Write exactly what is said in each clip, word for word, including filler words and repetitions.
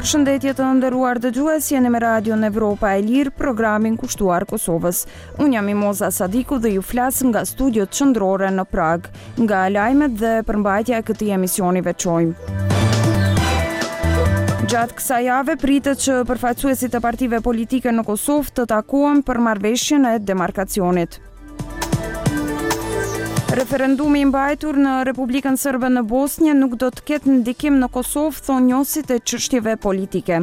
Përshëndetje të nderuar dëgjues, jeni me Radion Evropa e Lirë, programin kushtuar Kosovës. Unë jam Mimoza Sadiku dhe ju flas nga studiot qendrore në Prag. Nga lajmet dhe përmbajtja e këtij emisioni veçojmë. Gjatë kësaj jave pritet që përfaqësuesit e partive politike në Kosovë të takohen për marrëveshjen e demarkacionit. Referendumi i mbajtur në Republikën Serbe në Bosnjë nuk do të ketë ndikim në Kosovë, thonë njohësit e çështjeve politike.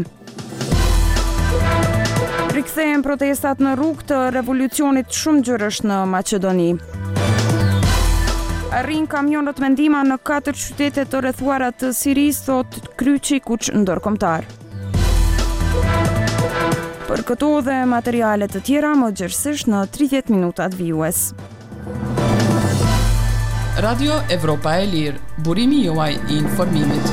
Rikthehen protestat në rrugë të revolucionit shumë gjërësh në Maqedoni. Arrin kamionët me ndihma në katër qytete të rrethuara të Sirisë, thot Kryqi, kuç ndërkombëtar. Për këto dhe materiale të tjera më gjerësisht në tridhjetë minutat vijues. Radio Evropa e Lirë, burimi juaj i informimit.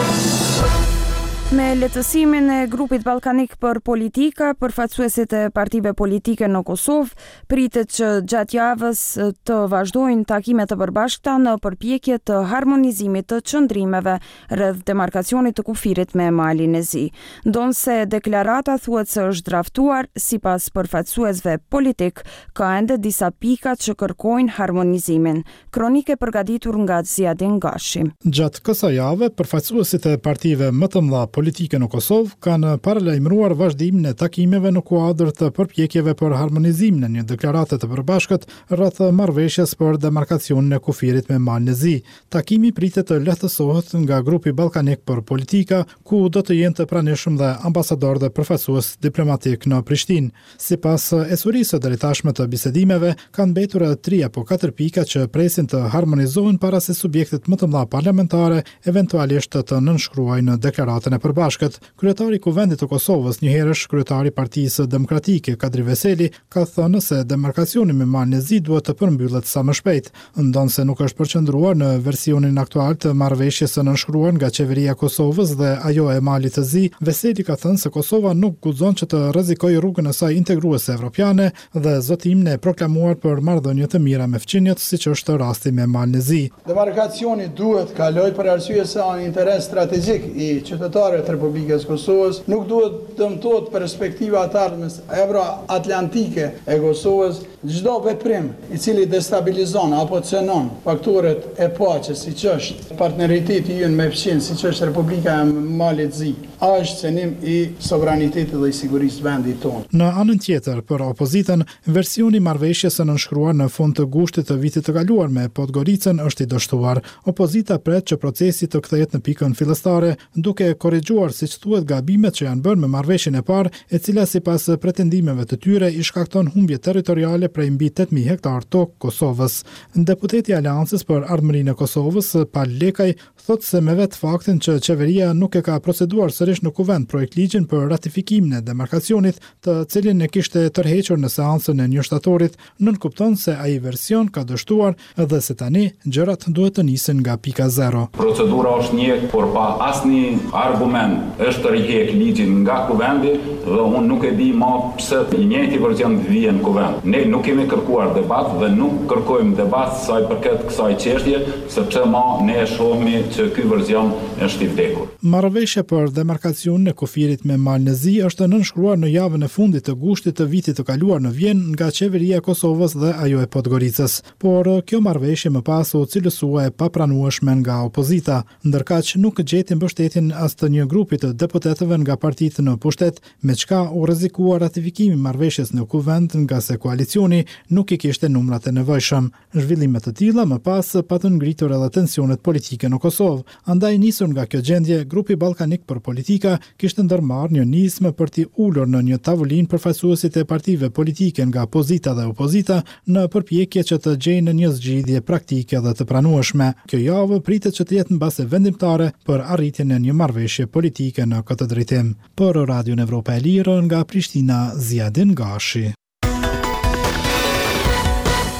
Me lehtësimin e grupit ballkanik për politika, përfaqësuesit e partive politike në Kosovë pritet që gjatë javës të vazhdojnë takime të përbashkëta në përpjekje të harmonizimit të qëndrimeve rreth demarkacionit të kufirit me malin e Zi. Ndonse deklarata thuhet se është draftuar, sipas përfaqësuesve politik, ka ende disa pika që kërkojnë harmonizimin. Kronike përgatitur nga Ziadin Gashi. Gjatë kësaj jave, përfaqësuesit e partive më të mëdha politike në Kosovë kanë paralajmëruar vazhdimin e takimeve në kuadër të përpjekjeve për harmonizimin e një deklarate të përbashkët rreth marrëveshjes për demarkacionin e kufirit me malin e Zi. Takimi pritet të lehtësohet nga grupi ballkanik për politika, ku do të jenë të pranishëm dhe ambasador dhe përfaqësues diplomatik në Prishtinë. Sipas esurisë së deri tashme të bisedimeve, kanë mbetur tri apo katër pika që presin të harmonizohen para se subjektet më të mëdha parlamentare eventualisht të nënshkruajnë në deklaratën e përbashkët. Kryetari i Kuvendit të Kosovës, njëherësh kryetari i Partisë Demokratike, Kadri Veseli, ka thënë se demarkacioni me malin e Zi duhet të përmbyllet sa më shpejt, ndonse nuk është përqendruar në versionin aktual të marrëveshjes së nënshkruar nga qeveria e Kosovës dhe ajo e malit të Zi. Veseli ka thënë se Kosova nuk guxon që të rrezikojë rrugën e saj integruese evropiane dhe zotimin e proklamuar për marrëdhënie të mira me fqinjet, siç është rasti me malin e Zi. Demarkacioni duhet kaloj për arsye se është interes strategjik i qytetarëve të Republikës Kosovës, nuk duhet dëmtohet perspektiva të ardhmes euro-atlantike e Kosovës. Çdo veprim i cili destabilizon apo cënon faktorët e paqes, siç është partneriteti ynë me fqin, siç është Republika e Malit Zi, është cënim i sovranitetit dhe i sigurisë vendit tonë. Në anën tjetër, për opozitën, versioni i marrëveshjes së nënshkruar në fund të gushtit të vitit të kaluar me Podgoricën është i dështuar. Opozita pret që procesi të kthehet në pikën fillestare, duke korrigjuar siç thuhet gabimet që janë bërë me marrëveshjen e parë, e cila sipas pretendimeve të tyre i shkakton humbje territoriale prej mbi tetë mijë hektar tokë Kosovës. Deputeti i Aleancës për Ardhmërinë e Kosovës, Pal Lekaj, thotë se me vetë faktin që qeveria nuk e ka proceduar sërish në kuvend projekt ligjin për ratifikimin e demarkacionit, të cilin e kishte tërhequr në seancën e njështatorit, nënkupton se ai version ka dështuar dhe se tani gjërat duhet të nisin nga pika zero. Procedura është një, por pa asnjë argument është të rihek ligjin nga kuvendi dhe unë nuk e di më pse i njëjti version vjen në kuvend. Ne nuk kemi kërkuar debat dhe nuk kërkojmë debat sa i përket kësaj çështje, sepse më ne e shohmi që ky version është i vdekur. Marrëveshja për demarkacionin e kufirit me malin e Zi është nënshkruar në javën e fundit të gushtit të vitit të kaluar në Vjenë nga qeveria e Kosovës dhe ajo e Podgoricës, por kjo marrëveshje më pas u cilësua e papranueshme nga opozita, ndërkaq nuk gjeti mbështetjen as të një grupi të deputetëve nga partitë në pushtet, me çka u rrezikua ratifikimi i marrëveshjes në kuvend nga se koalicioni nuk i kishte numrat e nevojshëm. Zhvillime të tilla më pas patën ngritur edhe tensionet politike në Kosovë. Andaj nisur nga kjo gjendje, grupi ballkanik për politika kishte ndërmarrë një nismë për t'i ulur në një tavolinë përfaqësuesit e partive politike nga pozita dhe opozita në përpjekje që të gjejnë një zgjidhje praktike dhe të pranueshme. Kjo javë pritet që të jetë mbase vendimtare për arritjen e një marrëveshje politike në këtë drejtim. Për Radion Evropa e Lirë nga Prishtina, Ziadin Gashi.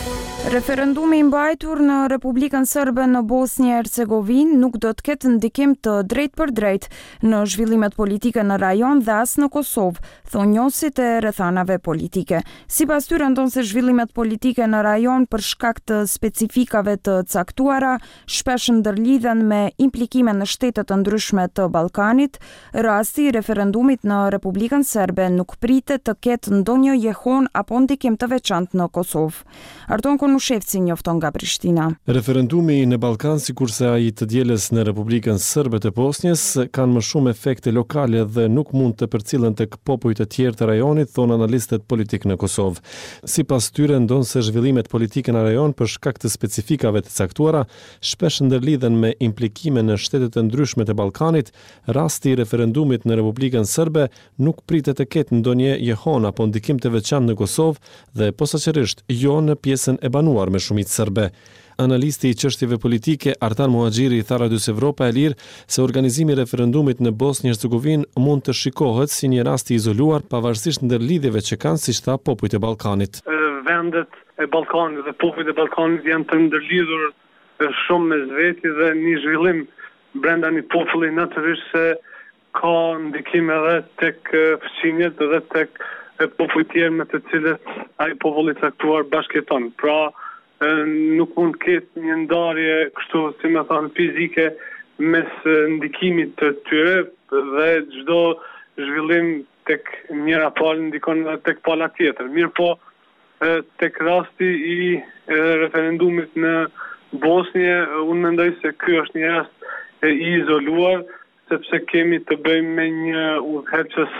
Referendumi i mbajtur në Republikën Serbe në Bosnjë e Hercegovinë nuk do të ketë ndikim të drejtë për drejtë në zhvillimet politike në rajon dhe as në Kosovë, thonë njohësit e rrethanave politike. Sipas tyre ndonë se zhvillimet politike në rajon për shkak të specifikave të caktuara shpesh ndërlidhen me implikime në shtete të ndryshme të Ballkanit, rasti i referendumit në Republikën Serbe nuk pritet të ketë ndonjë jehon apo ndikim të veçantë në Kosovë. Arton Konushevci njofton nga Prishtina. Referendumi në Ballkan, sikurse ai të dielës në Republikën Serbe të Bosnjës, kanë më shumë efekte lokale dhe nuk mund të përcillen tek popujt e tjerë të rajonit, thonë analistët politik në Kosovë. Sipas tyre ndonë se zhvillimet politike në rajon për shkak të specifikave të caktuara shpesh ndërlidhen me implikime në shtetet e ndryshme të Ballkanit, rasti i referendumit në Republikën Serbe nuk pritet të ketë ndonjë jehon apo ndikim të veçantë në Kosovë dhe posaçërisht jo në pjesën e banuar me shumicë serbe. Analisti i çështjeve politike Artan Muhaxhiri tha Radios Evropa e Lirë se organizimi i referendumit në Bosnjë Hercegovinë mund të shikohet si një rast i izoluar pavarësisht ndërlidhjeve që kanë, siç tha, popujt e Ballkanit. Vendet e Ballkanit dhe popujt e Ballkanit janë të ndërlidhur shumë mes veti dhe një zhvillim brenda një populli natyrisht se ka ndikim edhe tek fëmijët dhe tek popujt tjerë me të cilët ai populli caktuar bashkëton. Pra, nuk mund të ketë një ndarje kështu, si më thënë, fizike mes ndikimit të tyre dhe çdo zhvillim tek njëra palë ndikon tek pala tjetër. Mirë po, tek rasti i referendumit në Bosnjë, unë mendoj se ky është një rast i izoluar, sepse kemi të bëjmë me një udhëheqës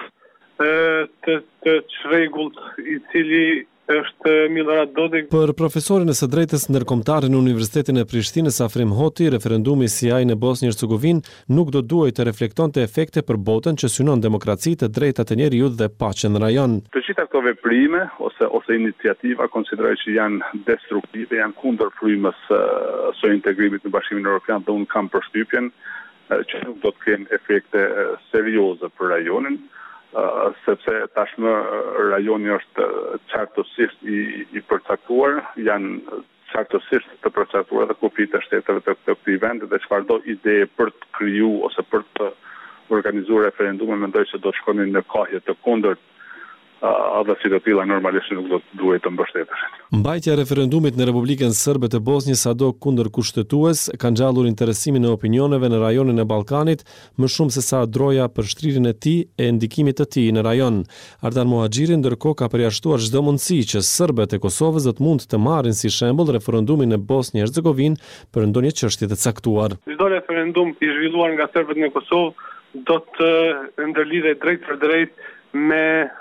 të, të çrregullt i cili është Milorad Dodik. Për profesorin e së drejtës ndërkombëtare në Universitetin e Prishtinës Afrim Hoti, referendumi si ai në Bosnjë Hercegovinë nuk do duhet të reflektonte efekte për botën që synon demokraci, të drejtat e njerëzit dhe paqen në rajon. Të gjitha këto veprime ose ose iniciativa konsideroj që janë destruktive, janë kundër frymës së integrimit në Bashkimin Evropian dhe unë kam përshtypjen që nuk do të kenë efekte serioze për rajonin. Uh, sepse tashmë rajoni është qartësisht i, i përcaktuar, janë qartësisht të përcaktuar dhe kupit e shteteve të këtij vendi dhe çfarëdo ide për të kriju ose për të organizuar referendume, mendoj se do të shkonin në kahje të kundërt. Uh, dhe si të tilla normalisht nuk do të duhet të mbështeteshin. Mbajtja e referendumit në Republikën Serbe të Bosnjës sado kundër kushtetues ka ngjallur interesimin e opinioneve në rajonin e Ballkanit më shumë se sa droja për shtrirjen e tij e ndikimit të tij në rajon. Artan Muhaxhiri ndërkohë ka përjashtuar çdo mundësi që serbët e Kosovës do të mund të marrin si shembull referendumin në Bosnjë Hercegovinë për ndonjë çështje të caktuar. Çdo referendum i zhvilluar nga serbët në Kosovë do të ndërlidhet drejt për drejt me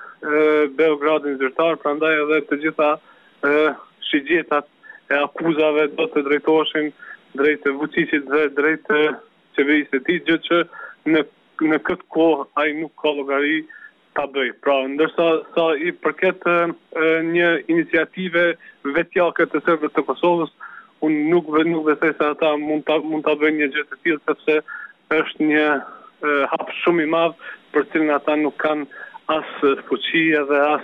Beogradin zyrtar, prandaj edhe të gjitha shigjetat e akuzave do të drejtoheshin drejt Vučićit dhe drejt qeverisë së tij, gjë që në në këtë kohë ai nuk ka llogari ta bëj. Pra, ndërsa sa i përket një iniciative vetjake të serbëve të Kosovës, unë nuk nuk besoj se ata mund ta mund ta bëjnë një gjë të tillë, sepse është një hap shumë i madh për cilin ata nuk kanë as fuqia dhe as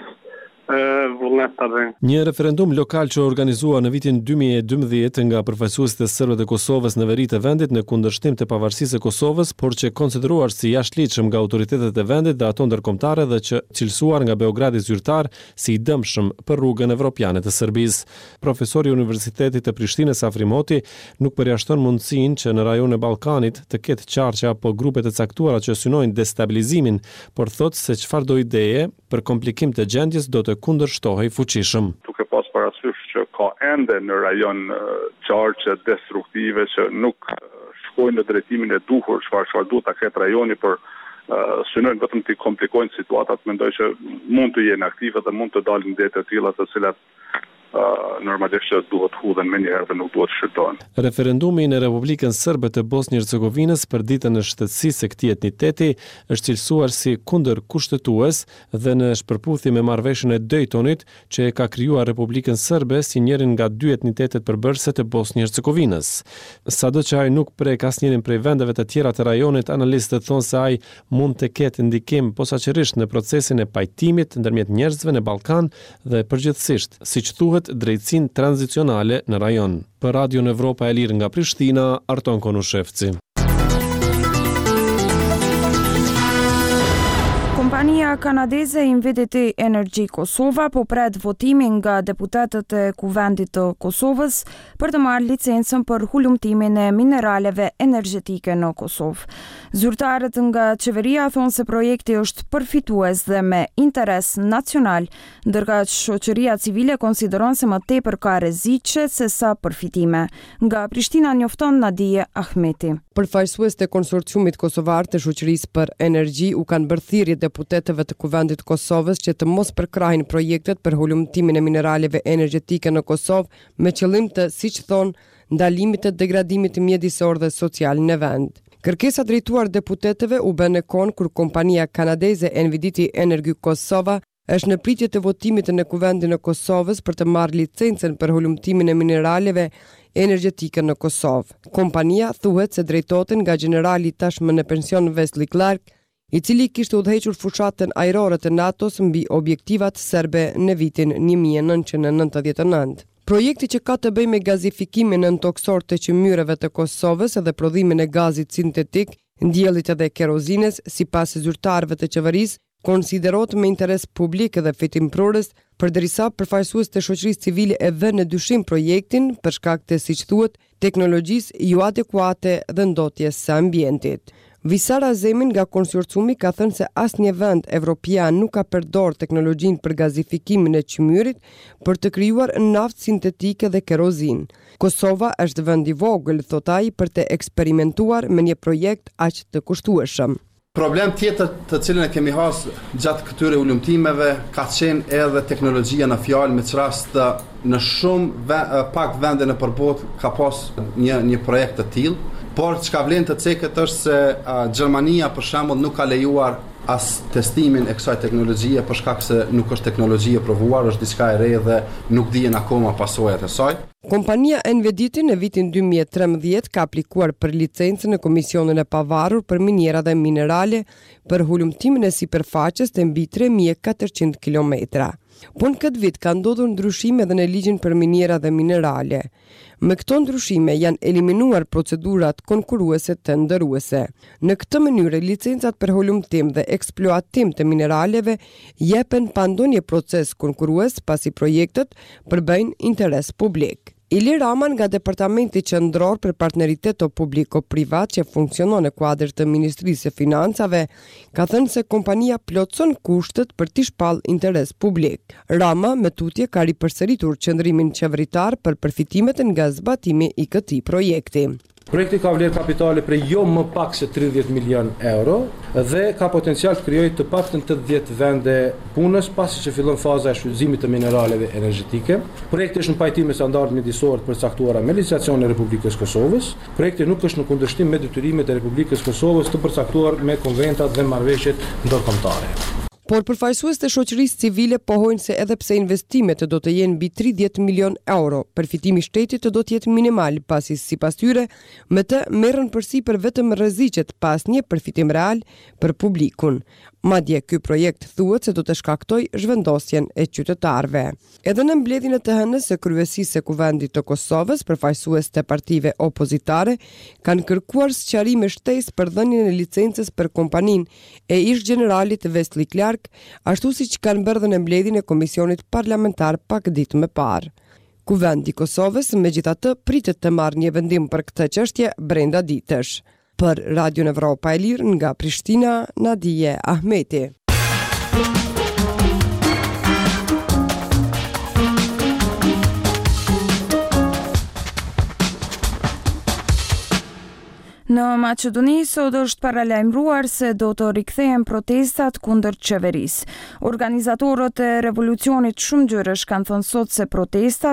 vullnet ta bëjnë. Një referendum lokal që organizua në vitin dy mijë e dymbëdhjetë nga përfaqësuesit e serbëve të Kosovës në veri të vendit në kundërshtim të pavarësisë së Kosovës, por që konsideruar si jashtëligjshëm nga autoritetet e vendit dhe ato ndërkombëtare dhe që cilësuar nga Beogradi zyrtar si i dëmshëm për rrugën evropiane të Serbisë. Profesori i Universitetit të Prishtinës Afrim Hoti nuk përjashton mundësinë që në rajonin e Ballkanit të ketë qarqe apo grupe të caktuara që synojnë destabilizimin, por thotë se çfarëdo ideje për komplikim të gjendjes do të kundërshtohej fuqishëm. Duke pas parasysh që ka ende në rajon qarqe destruktive që nuk shkojnë në drejtimin e duhur, çfarë çfarë duhet ta ketë rajoni, por uh, synojnë vetëm të komplikojnë situatat, mendoj që mund të jenë aktive dhe mund të dalin ide të tilla të cilat Uh, normalisht që duhet hudhen me njëherë dhe nuk duhet shqyrtohen. Referendumi në Republikën Serbe të Bosnjë Hercegovinës për ditën e shtetësisë së këtij etniteti është cilësuar si kundër kushtetues dhe në shpërputhje me marrëveshjen e Daytonit që e ka krijuar Republikën Serbe si njërin nga dy etnitetet përbërëse të Bosnjë Hercegovinës. Sado që ai nuk prek asnjërin prej vendeve të tjera të rajonit, analistët thonë se ai mund të ketë ndikim posaçërisht në procesin e pajtimit ndërmjet njerëzve në Ballkan dhe përgjithsisht, siç thuhet, kërkohet drejtësinë tranzicionale në rajon. Për Radion Evropa e Lirë nga Prishtina, Arton Konushevci. Kompania kanadeze Invinity Energy Kosova po pret votimin nga deputetët e Kuvendit të Kosovës për të marrë licencën për hulumtimin e mineraleve energjetike në Kosovë. Zyrtarët nga qeveria thonë se projekti është përfitues dhe me interes nacional, ndërka shoqëria civile konsideron se më tepër ka rreziqe se sa përfitime. Nga Prishtina njofton Nadije Ahmeti. Përfaqësues të konsorciumit kosovar të shoqërisë për energji u kanë bërë thirrje deputetëve të Kuvendit të Kosovës që të mos përkrahin projektet për hulumtimin e mineraleve energjetike në Kosovë me qëllim të, siç thonë, ndalimit të degradimit mjedisor dhe social në vend. Kërkesa drejtuar deputetëve u bën në kohë kur kompania kanadeze Invinity Energy Kosova është në pritje të votimit në Kuvendin e Kosovës për të marrë licencën për hulumtimin e mineraleve energjetike në Kosovë. Kompania thuhet se drejtohet nga generali tashmë në pension Wesley Clark, i cili kishte udhëhequr fushatën ajrore të NATO-s mbi objektivat serbe në vitin një mijë e nëntëqind e nëntëdhjetë e nëntë. Projekti që ka të bëjë me gazifikimin nëntoksor të qymyreve të Kosovës dhe prodhimin e gazit sintetik, ndjellit edhe kerozines, sipas zyrtarëve të qeverisë, konsiderohet me interes publik dhe fitimprurës, përderisa përfaqësues të shoqërisë civile e vënë në dyshim projektin për shkak të, siç thuhet, teknologjisë jo adekuate dhe ndotjes së ambientit. Visar Azemin nga konsorciumi ka thënë se asnjë vend evropian nuk ka përdorur teknologjinë për gazifikimin e qymyrit për të krijuar naftë sintetike dhe kerozin. Kosova është vend i vogël, thot ai, për të eksperimentuar me një projekt aq të kushtueshëm. Problem tjetër të cilën e kemi has gjatë këtyre ulumtimeve ka qenë edhe teknologjia në fjalë, me rast në shumë ve, pak vende në përbot ka pas një, një projekt të tillë, por çka vlen të ceket është se uh, Gjermania për shembull nuk ka lejuar as testimin e kësaj teknologjie për shkak se nuk është teknologji e provuar, është diçka e re dhe nuk dihen akoma pasojat e saj. Kompania Invinity në vitin dy mijë e trembëdhjetë ka aplikuar për licencën në Komisionin e Pavarur për minjera dhe minerale për hulumtimin e sipërfaqes të mbi tre mijë e katërqind kilometra. Po në këtë vit ka ndodhur ndryshime edhe në ligjin për minjera dhe minerale. Me këto ndryshime janë eliminuar procedurat konkurruese të ndëruese. Në këtë mënyrë, licencat për hulumtim dhe eksploatim të mineraleve jepen pa ndonjë proces konkurrues pasi projektet përbëjnë interes publik. Ilir Rama nga Departamenti Qendror për Partneriteto Publiko-Privat që funksionon në kuadër të Ministrisë së Financave, ka thënë se kompania plotson kushtet për t'i shpallë interes publik. Rama me tutje ka ripërsëritur qëndrimin qeveritar për përfitimet nga zbatimi i këtij projekti. Projekti ka vlerë kapitale për jo më pak se tridhjetë milion euro dhe ka potencial të krijojë të paktën tetëdhjetë vende punës pasi që fillon faza e shfrytëzimit të mineraleve energjetike. Projekti është në pajtim me standardet mjedisor të përcaktuara me legjislacionin e Republikës Kosovës. Projekti nuk është në kundërshtim me detyrimet e Republikës Kosovës të përcaktuar me konventat dhe marrëveshjet ndërkombëtare. Por përfaqësues të shoqërisë civile pohojnë se edhe pse investimet do të jenë mbi tridhjetë milion euro, përfitimi i shtetit do të jetë minimal, pasi sipas tyre me të merren përsipër vetëm rreziqet pa asnjë përfitim real për publikun. Madje ky projekt thuhet se do të shkaktoj zhvendosjen e qytetarëve. Edhe në mbledhjen e të hënës së kryesisë së Kuvendit të Kosovës, përfaqësues të partive opozitare kanë kërkuar sqarime shtesë për dhënien e licencës për kompaninë e ish generalit Wesley Clark, ashtu siç kanë bërë në mbledhjen e komisionit parlamentar pak ditë më parë. Kuvendi i Kosovës megjithatë pritet të marrë një vendim për këtë çështje brenda ditësh. Për Radion Evropa e Lirë nga Prishtina, Nadije Ahmeti. Në Maqedoni sot është paralajmëruar se do të rikthehen protestat kundër qeverisë. Organizatorët e revolucionit shumëgjyrësh kanë thënë sot se protestat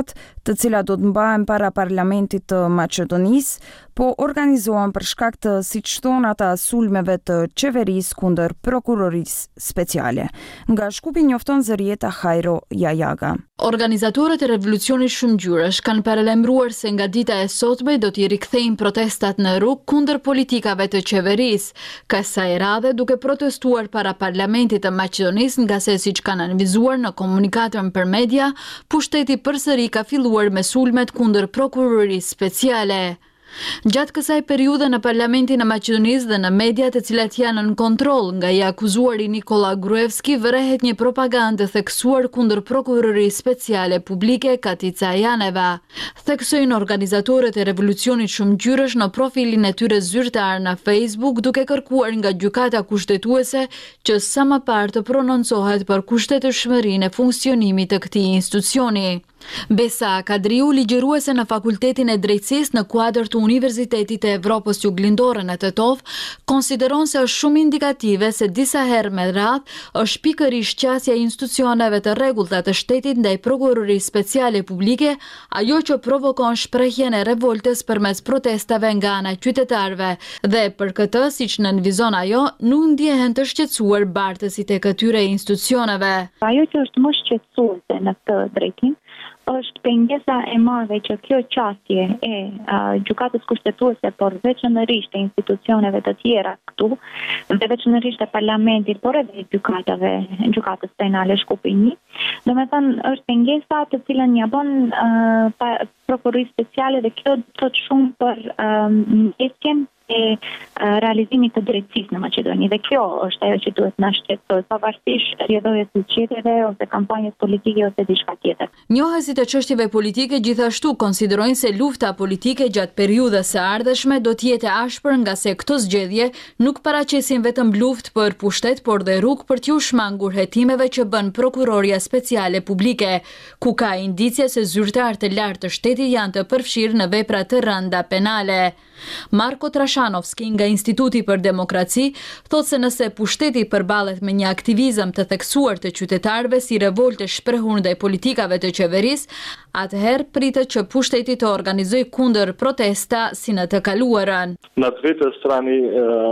të cilat do të mbahen para parlamentit të Maqedonisë, po organizohen për shkak të, siç thon ata, sulmeve të qeverisë kundër prokurorisë speciale. Nga Shkupi njofton Zërieta Hajro Jajaga. Organizatorët e revolucionit shumëngjyrash kanë paralajmëruar se nga dita e sotme do t'i rikthejnë protestat në rrugë kundër politikave të qeverisë, kësaj radhe duke protestuar para parlamentit të Maqedonisë, nga se siç kanë analizuar në komunikatën për media, pushteti përsëri ka filluar me sulmet kundër prokurorisë speciale. Gjatë kësaj periudhe në parlamentin e Maqedonisë dhe në mediat të cilat janë në kontroll nga i akuzuari Nikola Gruevski, vërehet një propagandë theksuar kundër prokurorisë speciale publike Katica Janeva. Theksojnë organizatorët e revolucionit shumëngjyrash në profilin e tyre zyrtar në Facebook, duke kërkuar nga gjykata kushtetuese që sa më parë të prononcohet për kushtetshmërinë e funksionimit të këtij institucioni. Besa Kadriu, ligjëruese në Fakultetin e Drejtësisë në kuadër të Universitetit të Evropës Juglindore në Tetov, konsideron se është shumë indikative se disa herë me radhë është pikërisht qasja e institucioneve të rregullta të shtetit ndaj prokurorisë speciale publike, ajo që provokon shprehjen e revoltës përmes protestave nga ana e qytetarëve, dhe për këtë, siç nënvizon ajo, nuk ndjehen të shqetësuar bartësit e këtyre institucioneve. Ajo që është më shqetësuese në këtë drejtim është pengesa e madhe që kjo qasje e uh, gjykatës kushtetuese, por veçanërisht e institucioneve të tjera këtu, dhe veçanërisht e parlamentit, por edhe gjykatave, gjykatës penale Shkupi një, domethënë është pengesa të cilën ja bën uh, prokurorisë speciale, dhe kjo thot shumë për ndjesjen um, e uh, realizimit të drejtësisë në Maqedoni, dhe kjo është ajo që duhet na shqetësoj, pavarësisht rrjedhjes së qyteteve ose kampanjës politike ose diçka tjetër. Njohësit e çështjeve politike gjithashtu konsiderojnë se lufta politike gjatë periudhës së ardhshme do të jetë e ashpër, nga se këto zgjedhje nuk paraqesin vetëm luftë për pushtet, por dhe rrugë për t'u shmangur hetimeve që bën prokuroria speciale publike, ku ka indicie se zyrtarë të lartë të shtetit janë të përfshirë në vepra të rënda penale. Marko Trashanovski nga Instituti për Demokraci thot se nëse pushteti përballet me një aktivizëm të theksuar të qytetarëve si revolte shprehur ndaj politikave të qeverisë, atëherë pritet që pushteti të organizojë kundër protesta si në të kaluarën. Na двете страни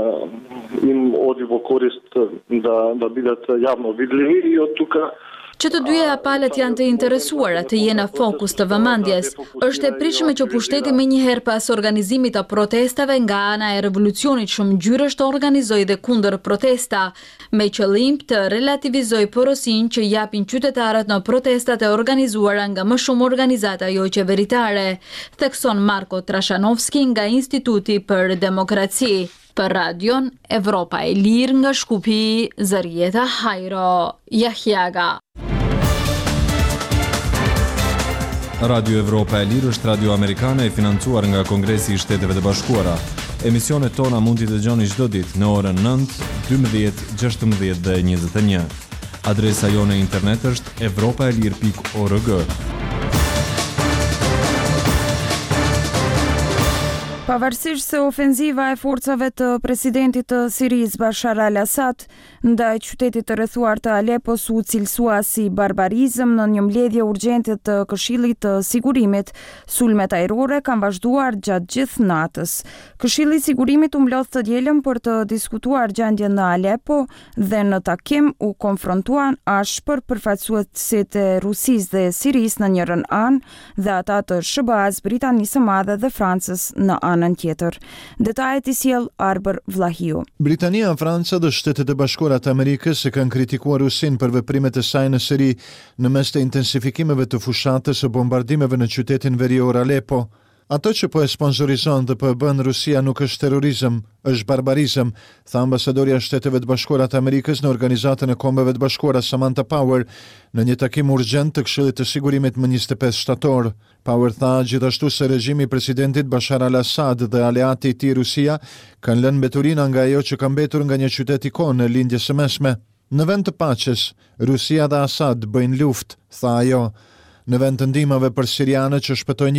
им оди во корист да да бидат јавно видливи и од тука Që të dyja palët janë të interesuara të jenë në fokus të vëmendjes. Është e pritshme që pushteti menjëherë pas organizimit të protestave nga ana e revolucionit shumëngjyrash të organizojë dhe kundër protesta, me qëllim të relativizojë porosinë që japin qytetarët në protestat e organizuara nga më shumë organizata jo qeveritare, thekson Marko Trashanovski nga Instituti për Demokraci. Për radion Evropa e Lirë nga Shkupi, Zërieta Hajro Jajaga. Radio Evropa e Lirë është radio amerikane e financuar nga Kongresi i Shteteve të Bashkuara. Emisionet tona mund t'i dëgjoni çdo ditë në orën nëntë, dymbëdhjetë, gjashtëmbëdhjetë dhe njëzet e një. Adresa jone internet është evropaelir pikë org. Pavarësisht se ofenziva e forcave të presidentit të Sirisë Bashar al-Assad ndaj qytetit të rrethuar të Alepos u cilësua si barbarizëm në një mbledhje urgjente të Këshillit të Sigurimit, sulmet ajrore kanë vazhduar gjatë gjithë natës. Këshilli i Sigurimit u mblodh të dielën për të diskutuar gjendjen në Alepo dhe në takim u konfrontuan ashpër përfaqësuesit e Rusisë dhe Sirisë në njërin anë dhe ata të S B A-s, Britanisë së Madhe dhe Francës në anë anën tjetër. Detajet i sjell Arber Vlahiu. Britania, Franca dhe Shtetet e Bashkuara të Amerikës e kanë kritikuar Rusinë për veprimet e saj në Siri në mes të intensifikimeve të fushatës së bombardimeve në qytetin verior Alepo. Ato që po e sponsorizon dhe po e bën Rusia nuk është terrorizëm, është barbarizëm, tha ambasadorja e Shteteve të Bashkuara të Amerikës në Organizatën e Kombeve të Bashkuara Samantha Power në një takim urgjent të Këshillit të Sigurimit më njëzet e pesë shtator. Power tha gjithashtu se regjimi i presidentit Bashar al-Assad dhe aleati i tij Rusia kanë lënë mbeturina nga ajo që ka mbetur nga një qytet ikon në lindjes së mesme. Në vend të paqes, Rusia dhe Assad bëjnë luftë, tha ajo. Në vend të ndihmave për sirianët që shpëtojnë jetë,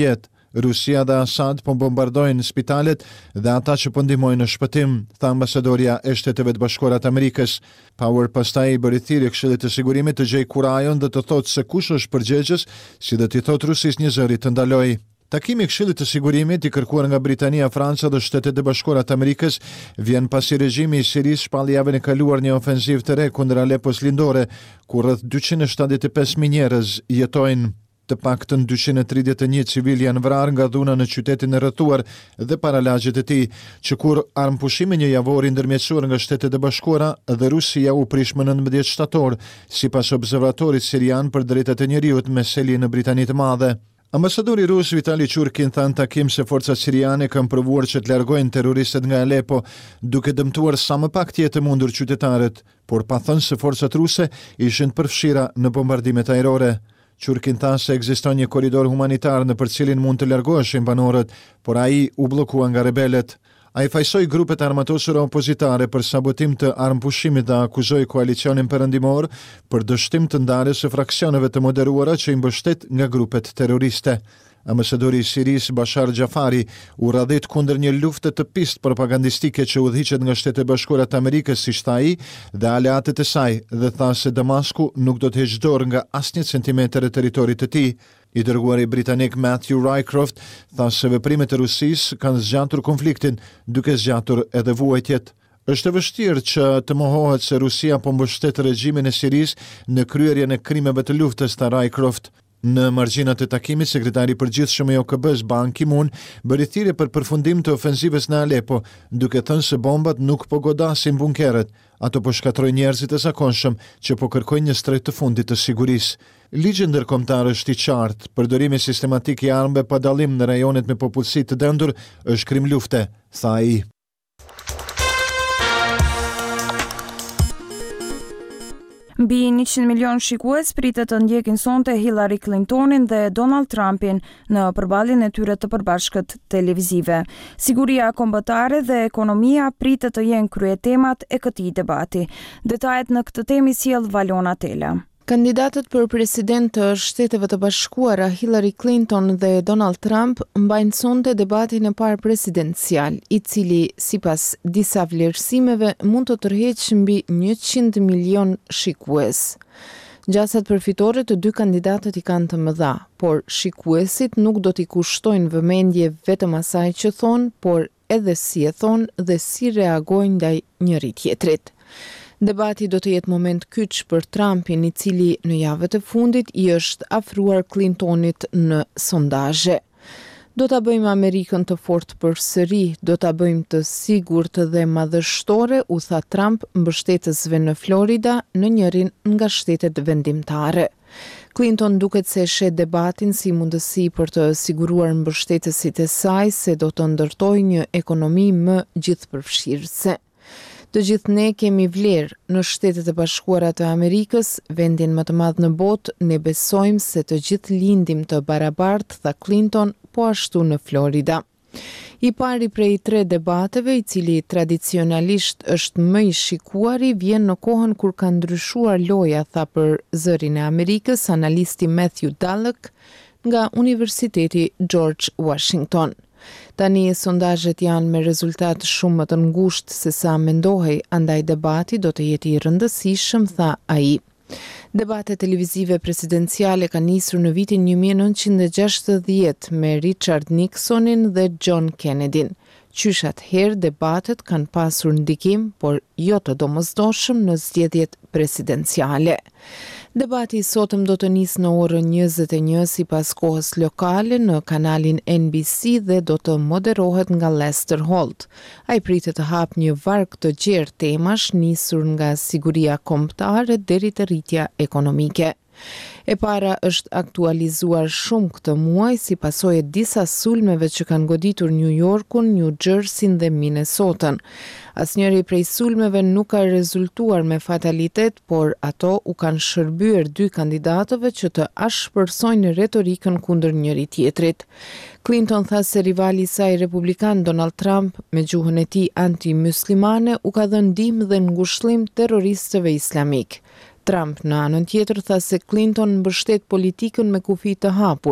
Rusia dhe Assad po bombardojnë spitalet dhe ata që po ndihmojnë në shpëtim, tha ambasadoria e Shteteve të Bashkuara të Amerikës. Power pastaj i bëri thirrje Këshillit të Sigurimit të gjejë kurajon dhe të thotë se kush është përgjegjës, si dhe t'i thotë Rusisë një zëri të ndalojë. Takimi i Këshillit të Sigurimit i kërkuar nga Britania, Franca dhe Shtetet e Bashkuara të Amerikës vjen pasi regjimi i Sirisë shpalli javën e kaluar një ofenzivë të re kundër Alepos lindore, ku rreth dyqind e shtatëdhjetë e pesë mijë njerëz jetojnë. Të paktën dyqind e tridhjetë e një civil janë vrarë nga dhuna në qytetin e rrethuar dhe paralagjet e tij, që kur armpushimi një javor i ndërmjetësuar nga Shtetet e Bashkuara dhe Rusia u prish më nëntëmbëdhjetë shtator, sipas observatorit sirian për drejtat e njerëzit me seli në Britani të Madhe. Ambasadori rus Vitali Churkin tha në takim se forcat siriane kanë provuar që të largojnë terroristët nga Alepo, duke dëmtuar sa më pak të jetë mundur qytetarët, por pa thënë se forcat ruse ishin të përfshira në bombardimet ajrore. Churkin tha se ekziston një korridor humanitar në për cilin mund të largoheshin banorët, por ai u bllokua nga rebelët. Ai fajsoi grupet armatosura opozitare për sabotim të armpushimit dhe akuzoi koalicionin perëndimor për dështim të ndarjes së fraksioneve të moderuara që i mbështet nga grupet terroriste. Ambasadori i Sirisë Bashar Gjafari u radhit kundër një lufte të pistë propagandistike që udhëhiqet nga Shtetet e Bashkuara të Amerikës, si shta ai, dhe aleatët e saj, dhe tha se Damasku nuk do të heqë dorë nga asnjë centimetër e territorit të tij. I dërguari britanik Matthew Rycroft tha se veprimet e Rusisë kanë zgjatur konfliktin, duke zgjatur edhe vuajtjet. Është e vështirë që të mohohet se Rusia po mbështet regjimin e Sirisë në kryerjen e krimeve të luftës, tha Rycroft. Në margjinat e takimit, sekretari i përgjithshëm i O K B-s Ban Ki-moon bëri thirrje për përfundim të ofensivës në Alepo, duke thënë se bombat nuk po godasin bunkeret, ato po shkatrojnë njerëzit e zakonshëm që po kërkojnë një stret të fundit të sigurisë. Ligji ndërkombëtar është i qartë, përdorimi sistematik i armëve pa dallim në rajonet me popullsi të dendur është krim lufte, tha ai. Mbi njëqind milion shikues pritet të ndjekin sonte Hillary Clintonin dhe Donald Trumpin në përballjen e tyre të përbashkët televizive. Siguria kombëtare dhe ekonomia pritet të jenë kryetemat e këtij debati. Detajet në këtë temë sjell Valona Tela. Kandidatët për president të Shteteve të Bashkuara Hillary Clinton dhe Donald Trump mbajnë sonte debatin e parë presidencial, i cili sipas disa vlerësimeve mund të tërheqë mbi njëqind milion shikues. Gjasat përfitore të dy kandidatët i kanë të mëdha, por shikuesit nuk do t'i kushtojnë vëmendje vetëm asaj që thonë, por edhe si e thonë dhe si reagojnë ndaj njëri tjetrit. Debati do të jetë moment kyç për Trumpin, i cili në javët e fundit i është afruar Clintonit në sondazhe. Do ta bëjmë Amerikën të fortë përsëri, do ta bëjmë të sigurt dhe madhështore, u tha Trump mbështetësve në Florida në njërin nga shtetet vendimtare. Clinton duket se shet debatin si mundësi për të siguruar mbështetësit e saj se do të ndërtojë një ekonomi më gjithëpërfshirëse. Të gjithë ne kemi vlerë në Shtetet e Bashkuara të Amerikës, vendin më të madh në botë, ne besojmë se të gjithë lindim të barabartë, tha Clinton, po ashtu në Florida. I pari prej tre debateve, i cili tradicionalisht është më i shikuari, vjen në kohën kur ka ndryshuar loja, tha për Zërin e Amerikës analisti Matthew Dallek nga Universiteti George Washington. Tani sondazhet janë me rezultat shumë më të ngushtë se sa mendohej, andaj debati do të jetë i rëndësishëm, tha ai. Debatet televizive presidenciale kanë nisur në vitin një mijë e nëntëqind e gjashtëdhjetë me Richard Nixonin dhe John Kennedyn. Qysh atëherë debatet kanë pasur ndikim, por jo të domosdoshëm në zgjedhjet presidenciale. Debati i sotëm do të nisë në orën njëzet e një sipas kohës lokale në kanalin N B C dhe do të moderohet nga Lester Holt. Ai pritet të hapë një varg të gjerë temash nisur nga siguria kombëtare deri te rritja ekonomike. E para është aktualizuar shumë këtë muaj si pasojë e disa sulmeve që kanë goditur New Yorkun, New Jerseyn dhe Minnesotën. Asnjëri prej sulmeve nuk ka rezultuar me fatalitet, por ato u kanë shërbyer dy kandidatëve që të ashpërsojnë retorikën kundër njëri tjetrit. Clinton tha se rivali i saj republikan Donald Trump, me gjuhën e tij anti-muslimane, u ka dhënë ndihmë dhe ngushëllim terroristëve islamik. Trump në anën tjetër tha se Clinton mbështet politikën me kufi të hapur,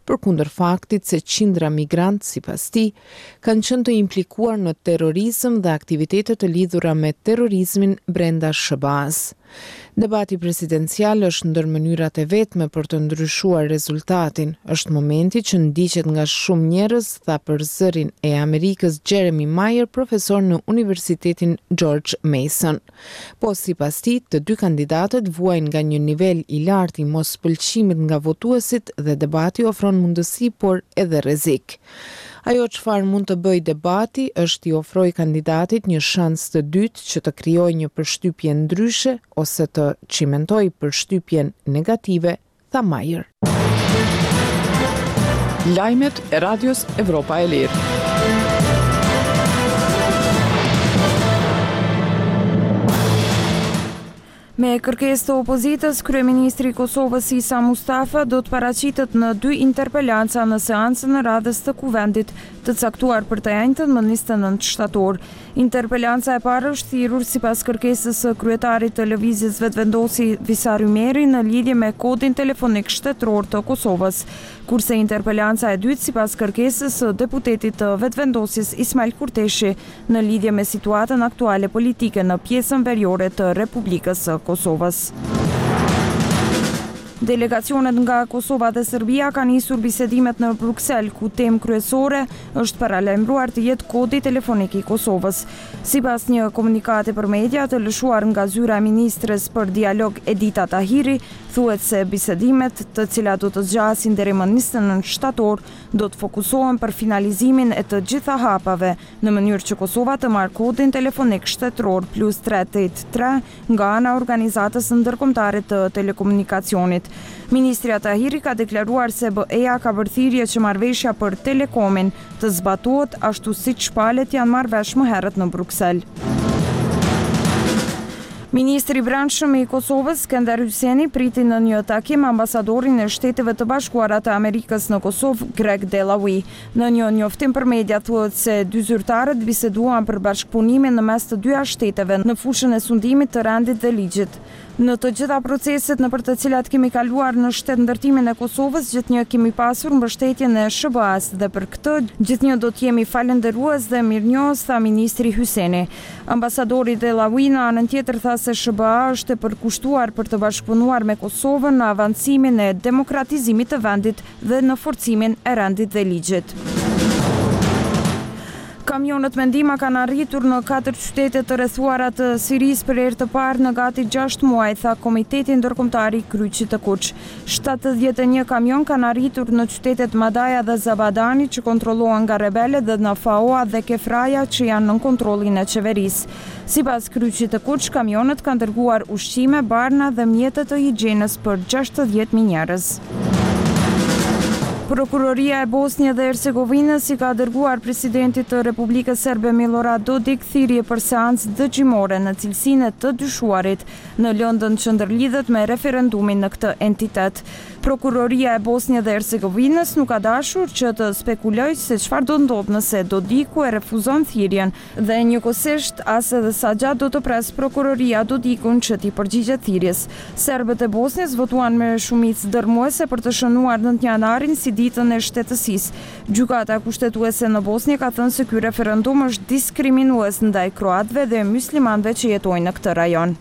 përkundër faktit se qindra migrantë, sipas tij, kanë qenë të implikuar në terrorizëm dhe aktivitete të lidhura me terrorizmin brenda S B A-s. Debati presidencial është ndër mënyrat e vetme për të ndryshuar rezultatin. Është momenti që ndiqet nga shumë njerëz, tha për zërin e Amerikës Jeremy Mayer, profesor në Universitetin George Mason. Po sipas tij, të dy kandidatët vuajnë nga një nivel i lartë i mospëlqimit nga votuesit dhe debati ofron mundësi por edhe rrezik. Ajo çfarë mund të bëjë debati është t'i ofrojë kandidatit një shans të dytë që të krijojë një përshtypje ndryshe ose të çimentojë përshtypjen negative, tha Mayer. Lajmet e Radios Evropa e Lirë. Me kërkesë të opozitës, kryeministri i Kosovës Isa Mustafa do të paraqitet në dy interpelanca në seancën e radhës të kuvendit të caktuar për të njëjtën më njëzet e nëntë shtator. Interpelanca e parë është thirrur sipas kërkesës së kryetarit të lëvizjes vetëvendosi Visar Ymeri në lidhje me kodin telefonik shtetëror të Kosovës, kurse interpelanca e dytë sipas kërkesës së deputetit të vetëvendosjes Ismail Kurteshi në lidhje me situatën aktuale politike në pjesën veriore të Republikës së Kosovës. Delegacionet nga Kosova dhe Serbia kanë nisur bisedimet në Bruksel, ku temë kryesore është paralajmëruar të jetë kodi telefonik i Kosovës. Sipas një komunikati për media të lëshuar nga zyra e ministres për dialog Edita Tahiri, thuhet se bisedimet, të cilat do të zgjasin deri më njëzet e nëntë shtator, do të fokusohen për finalizimin e të gjitha hapave, në mënyrë që Kosova të marrë kodin telefonik shtetëror plus tre tetëdhjetë e tre nga ana organizatës ndërkombëtare të telekomunikacionit. Ministri Tahiri ka deklaruar se B E-ja ka bërthirrje që marrëveshja për Telekomin të zbatohet ashtu siç shpalet janë marrë vesh më herët në Bruksel. Ministri i Brendshëm i Kosovës, Skender Hyseni, priti në një takim ambasadorin e Shteteve të Bashkuara të Amerikës në Kosovë, Greg Delawi. Në një njoftim për media thuhet se dy zyrtarët biseduan për bashkëpunimin në mes të dyja shteteve në fushën e sundimit të rendit dhe ligjit. Në të gjitha proceset në për të cilat kemi kaluar në shtet ndërtimin e Kosovës, gjithnjë kemi pasur mbështetjen e S B A-s dhe për këtë gjithnjë do të jemi falënderues dhe mirënjohës, tha ministri Hyseni. Ambasadori Delawi në anën tjetër tha se S B A është e përkushtuar për të bashkëpunuar me Kosovën në avancimin e demokratizimit të vendit dhe në forcimin e rendit dhe ligjit. Kamionët me ndihmë kanë arritur në katër qytete të rrethuara të Sirisë për herë të parë në gati gjashtë muaj, tha Komiteti Ndërkombëtar i Kryqit të Kuç. shtatëdhjetë e një kamion kanë arritur në qytetet Madaja dhe Zabadani që kontrollohen nga rebelët dhe në Faoa dhe Kefraja që janë në kontrollin e qeverisë. Sipas Kryqit të Kuç, kamionët kanë dërguar ushqime, barna dhe mjete të higjienës për gjashtëdhjetë mijë njerëz. Prokuroria e Bosnjë dhe Hercegovinës i ka dërguar presidentit të Republikës Serbe Milorad Dodik thirrje për seancë dëgjimore në cilësinë e të dyshuarit në lëndën që ndërlidhet me referendumin në këtë entitet. Prokuroria e Bosnjë dhe Hercegovinës nuk ka dashur që të spekulojë se çfarë do ndodhë nëse Dodiku e refuzon thirrjen dhe njëkohësisht as edhe sa gjatë do të pres prokuroria Dodikun që t'i përgjigjet thirrjes. Serbët e Bosnjës votuan me shumicë dërmuese për të shënuar nëntë janarin si ditën e shtetësisë. Gjykata kushtetuese në Bosnjë ka thënë se ky referendum është diskriminues ndaj kroatëve dhe muslimanëve që jetojnë në këtë rajon.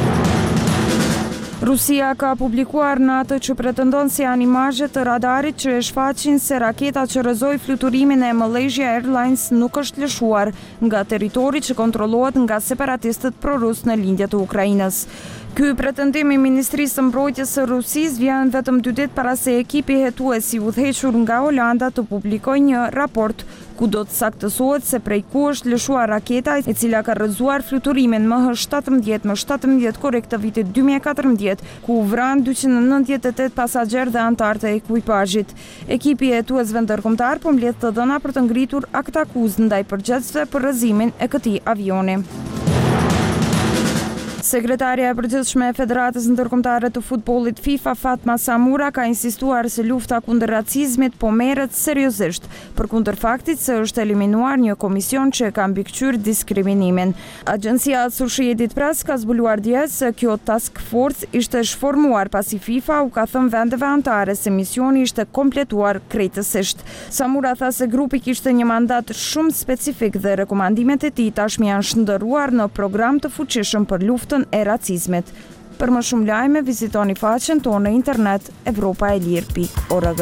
Rusia ka publikuar në atë që pretendon se janë imazhe të radarit që e shfaqin se raketa që rrëzoi fluturimin e Malaysia Airlines nuk është lëshuar nga territori që kontrollohet nga separatistët prorus në lindje të Ukrainës. Ky pretendim i Ministrisë së Mbrojtjes së Rusisë vjen vetëm dy ditë para se ekipi hetues i udhëhequr nga Holanda të publikojë një raport ku do të saktësohet se prej ku është lëshuar raketa e cila ka rrëzuar fluturimin M H shtatëmbëdhjetë më shtatëmbëdhjetë korrekt të vitit dy mijë e katërmbëdhjetë, ku u vran dyqind e nëntëdhjetë e tetë pasagerë dhe anëtar të ekuipazhit. Ekipi i hetuesve ndërkombëtar po mbledh të dhëna për të ngritur akt akuzë ndaj përgjegjësve për rrëzimin e këtij avioni. Sekretarja e përgjithshme e Federatës Ndërkombëtare të Futbollit FIFA, Fatma Samura, ka insistuar se lufta kundër racizmit po merret seriozisht, përkundër faktit se është eliminuar një komision që ka mbikëqyrë diskriminimin. Agjencia Associated Press ka zbuluar dje se kjo task force ishte shformuar pasi FIFA u ka thënë vendeve anëtare se misioni ishte kompletuar krejtësisht. Samura tha se grupi kishte një mandat shumë specifik dhe rekomandimet e tij tashmë janë shndërruar në program të fuqishëm për luftën e racizmit. Për më shumë lajme, vizitoni faqen tonë në internet evropa e lirë pikë org.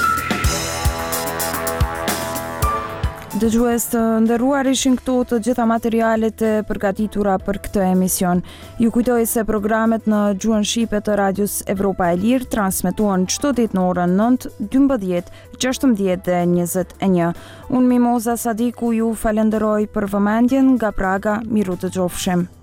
Dëgjues të nderuar, ishin këto të gjitha materialet e përgatitura për këtë emision. Ju kujtoj se programet në gjuhën shqipe të radios Evropa e Lirë transmetohen çdo ditë në orën nëntë, dymbëdhjetë, gjashtëmbëdhjetë dhe njëzet e një. Unë Mimoza Sadiku ju falenderoj për vëmendjen nga Praga, miru të gjofshim.